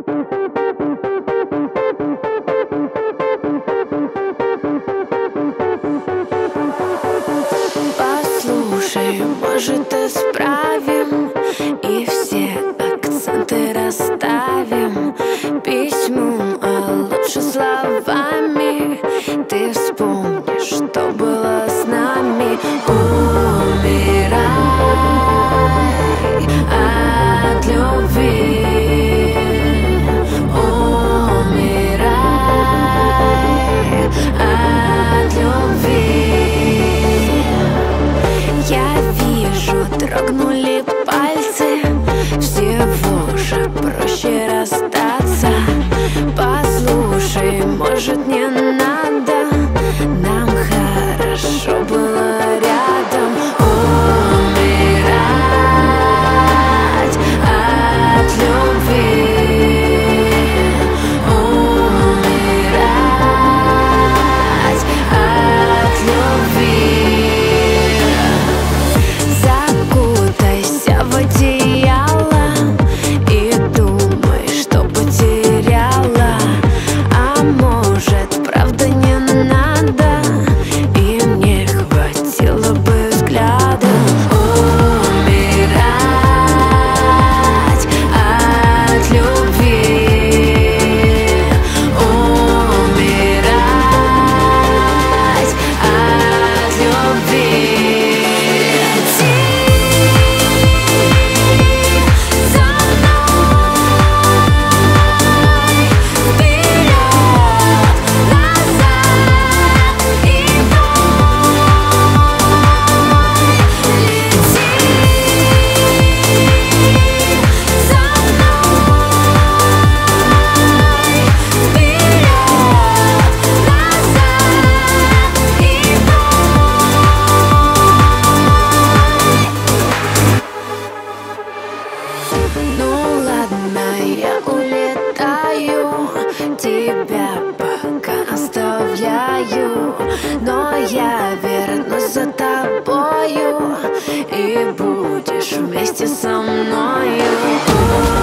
Послушай, может, исправим и все акценты расставим письмом, а лучше словами. Ты вспомнишь, что было с нами. Умирай от любви. Умирай от любви. Я вижу, дрогнули пальцы. Всего же проще расстаться. Послушай, может, не надо. Нам хорошо было рядом. Умирать от любви. Умирать от любви. Закутайся в одеяло и думай, что потеряла. А может, правда не надо, и мне хватило бы взгляда. Умирать от любви. Умирать от любви. За мной вперед, назад и вновь. Лети за мной вперед, назад и вновь. Ну ладно, я улетаю, тебя пока оставляю, но я вернусь за тобою, и будешь вместе со мною.